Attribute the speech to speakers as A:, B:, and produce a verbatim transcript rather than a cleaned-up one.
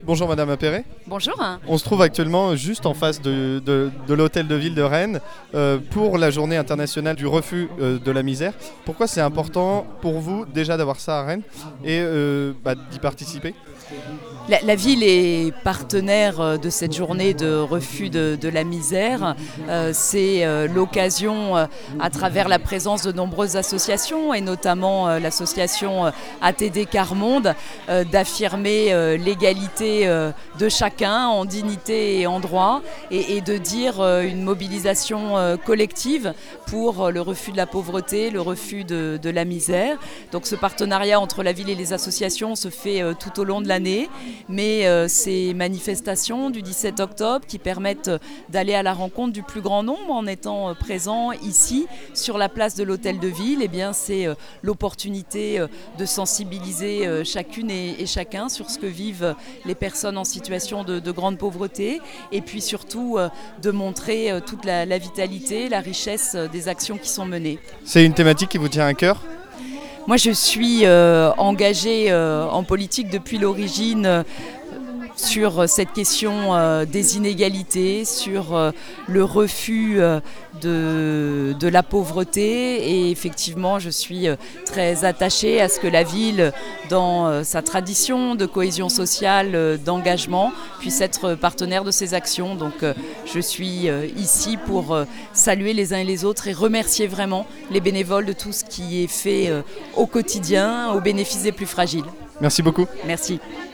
A: Bonjour Madame Appéré.
B: Bonjour.
A: On se trouve actuellement juste en face de, de, de l'hôtel de ville de Rennes euh, pour la journée internationale du refus euh, de la misère. Pourquoi c'est important pour vous déjà d'avoir ça à Rennes et euh, bah, d'y participer ?
B: La, la ville est partenaire de cette journée de refus de, de la misère. Euh, c'est euh, l'occasion, euh, à travers la présence de nombreuses associations, et notamment euh, l'association euh, A T D Quart Monde, euh, d'affirmer euh, l'égalité euh, de chacun en dignité et en droit, et, et de dire euh, une mobilisation euh, collective pour euh, le refus de la pauvreté, le refus de, de la misère. Donc ce partenariat entre la ville et les associations se fait euh, tout au long de l'année. Mais euh, ces manifestations du dix-sept octobre qui permettent d'aller à la rencontre du plus grand nombre en étant euh, présents ici sur la place de l'hôtel de ville, eh bien, c'est euh, l'opportunité euh, de sensibiliser euh, chacune et, et chacun sur ce que vivent les personnes en situation de, de grande pauvreté, et puis surtout euh, de montrer euh, toute la, la vitalité, la richesse euh, des actions qui sont menées.
A: C'est une thématique qui vous tient à cœur ?
B: Moi, je suis euh, engagée euh, en politique depuis l'origine euh, sur cette question euh, des inégalités, sur euh, le refus euh, de, de la pauvreté. Et effectivement, je suis euh, très attachée à ce que la ville, dans euh, sa tradition de cohésion sociale, euh, d'engagement, puisse être partenaire de ces actions. Donc euh, je suis euh, ici pour euh, saluer les uns et les autres et remercier vraiment les bénévoles de tout ce qui est fait euh, au quotidien, au bénéfice des plus fragiles.
A: Merci beaucoup.
B: Merci.